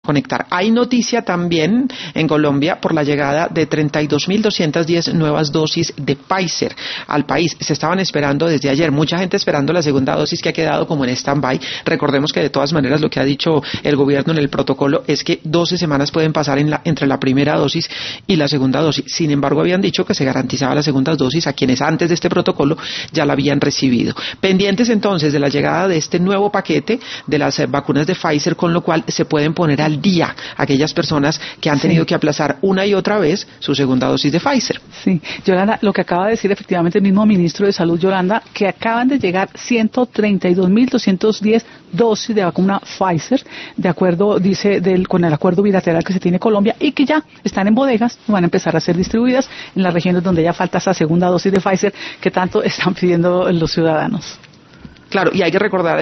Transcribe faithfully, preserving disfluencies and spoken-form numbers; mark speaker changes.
Speaker 1: conectar. Hay noticia también en Colombia por la llegada de treinta y dos mil doscientas diez nuevas dosis de Pfizer al país. Se estaban esperando desde ayer, mucha gente esperando la segunda dosis que ha quedado como en stand-by. Recordemos que de todas maneras lo que ha dicho el gobierno en el protocolo es que doce semanas pueden pasar en la, entre la primera dosis y la segunda dosis. Sin embargo, habían dicho que se garantizaba la segunda dosis a quienes antes de este protocolo ya la habían recibido. Pendientes entonces de la llegada de este nuevo paquete de las eh, vacunas de Pfizer, con lo cual se pueden poner al día aquellas personas que han tenido sí. que aplazar una y otra vez su segunda dosis de Pfizer.
Speaker 2: Sí, Yolanda, lo que acaba de decir efectivamente el mismo ministro de Salud, Yolanda, que acaban de llegar ciento treinta y dos mil doscientas diez dosis de vacuna Pfizer, de acuerdo, dice, del, con el acuerdo bilateral que se tiene Colombia, y que ya están en bodegas, van a empezar a ser distribuidas en las regiones donde ya falta esa segunda dosis de Pfizer que tanto están pidiendo los ciudadanos.
Speaker 1: Claro, y hay que recordar